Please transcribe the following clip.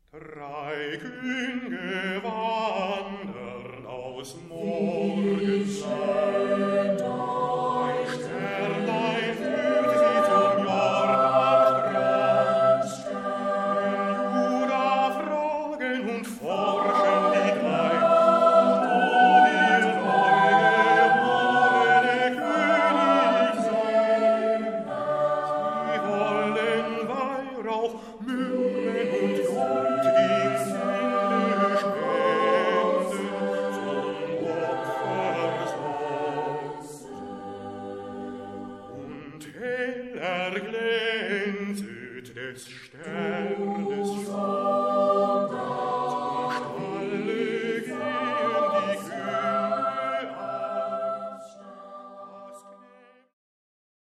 Drei Könige wandern aus Morgenland. Ein Sternlein führt sie zum Jordanstrand. In Juda fragen und forschen die drei, wo der neugeborene König sei. Sie wollen Weihrauch, Myrrhe und Gold ihm Sühne spenden vom Opfersonst. Und hell erglänzet des Sternes